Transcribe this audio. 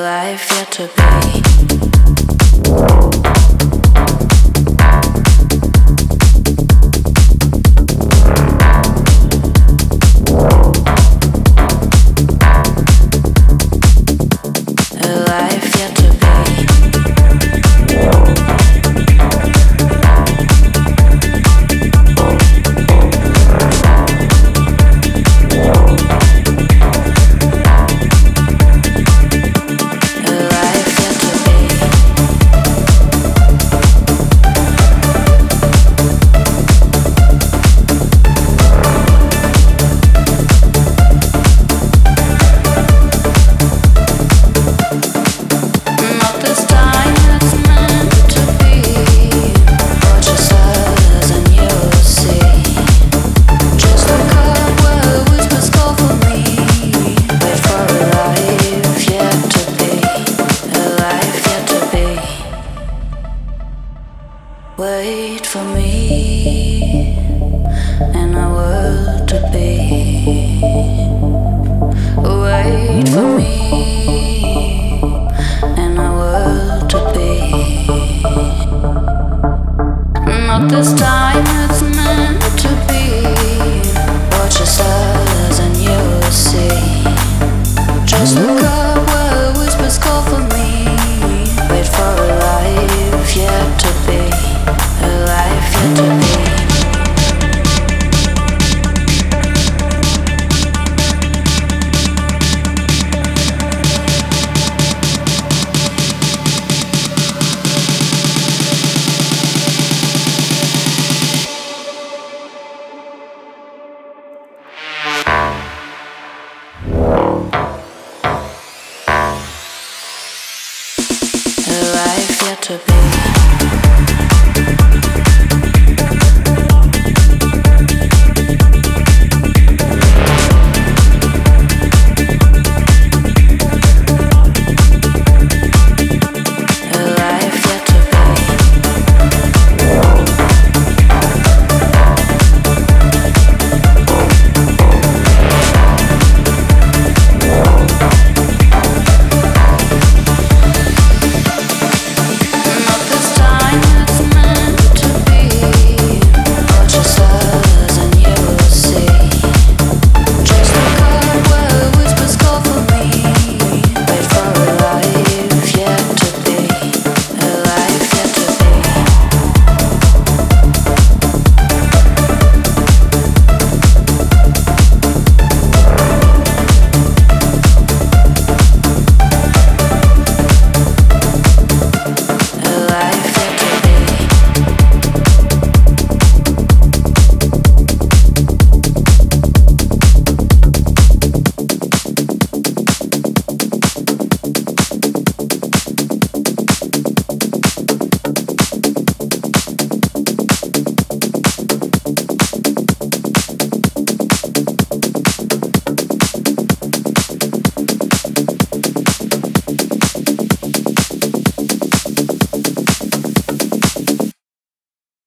life yet to be. Wait for me and a world to be. Wait for me and a world to be. Not this time it's meant to be. Watch the stars and you'll see. Just look up where whispers call for me. Wait for a life yet to be. A life yet to be. A life yet to be.